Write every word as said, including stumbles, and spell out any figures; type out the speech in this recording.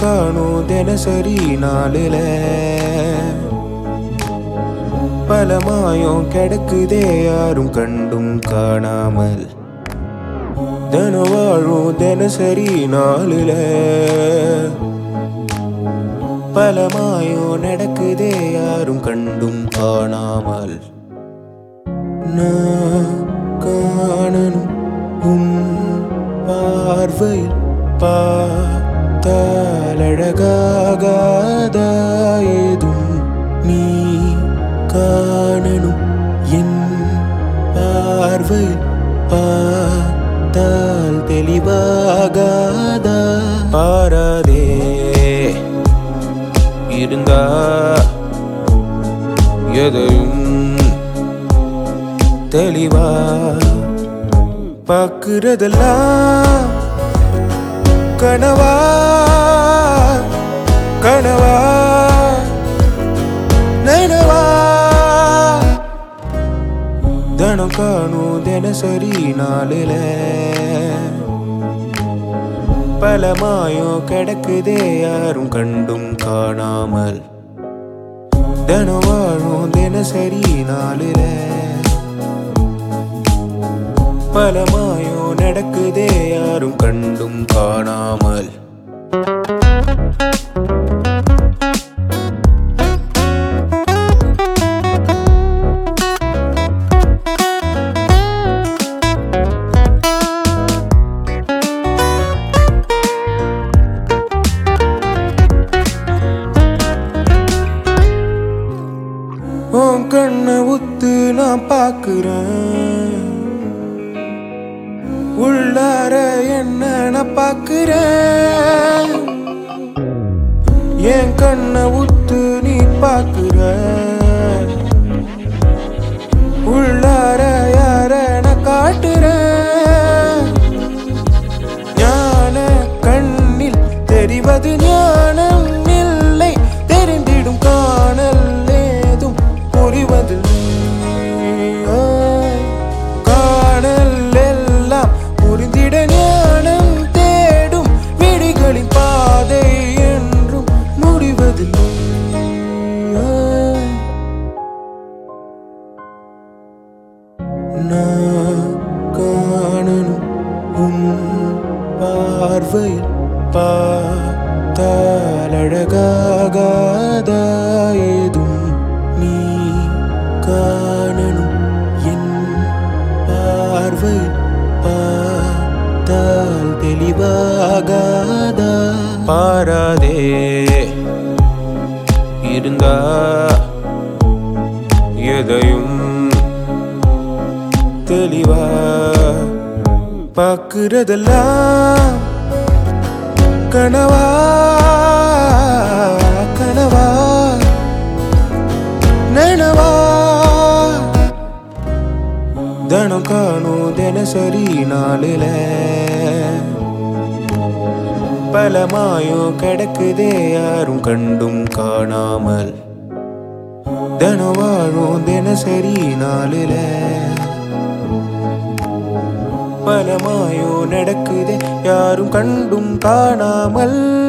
காணும் தினசரி நாளில பல மாயம் கிடக்குதே யாரும் கண்டும் காணாமல் தினம் வாழும் தினசரி நாளில பல மாயம் நடக்குதே யாரும் கண்டும் காணாமல் நான் காணணும் உன் பார்வையில் பார்த்தால் அழகாகாதா ஏதும் நீ காணணும் என் பார்வையில் பார்த்தால் தெளிவாகாதா பாராதே இருந்தா எதையும் தெளிவா பார்க்கிறதெல்லாம் கனவா கனவா நனவா தினம் காணும் தினசரி நாளில பல மாயம் கிடக்குதே யாரும் கண்டும் காணாமல் தினம் வாழும் தினசரி நாளில பல மாயம் நடக்குதே யாரும் கண்டும் காணாமல் உன் கண்ணை உத்து நான் பார்க்கிறேன் உள்ளார என்ன நான் பார்க்கிறேன் என் கண்ணை உத்து நீ பார்க்கிற உள்ளார யார நான் காட்டுறேன் ஞான கண்ணில் தெரிவது ஞானம் இல்லை தெரிந்திடும் காணல் ஏதும் புரிவது காணல் எல்லாம் புரிந்திட ஞானம் தேடும் விழிகளின் பாதை என்றும் முடிவதில்லை நான் காணணும் உன் பார்வையில் பார்த்தால் அழகாகாதா ஏதும் நீ காணணும் என் பார்வையில் பார்த்தால் தெளிவாகாதா பாராதே இருந்தா எதையும் தெளிவா பார்க்கிறதெல்லாம் கனவா கனவா நனவா தினம் காணும் தினசரி நாளில பல மாயம் கிடக்குதே யாரும் கண்டும் காணாமல் தினம் வாழும் தினசரி நாளில பல மாயம் நடக்குதே யாரும் கண்டும் காணாமல்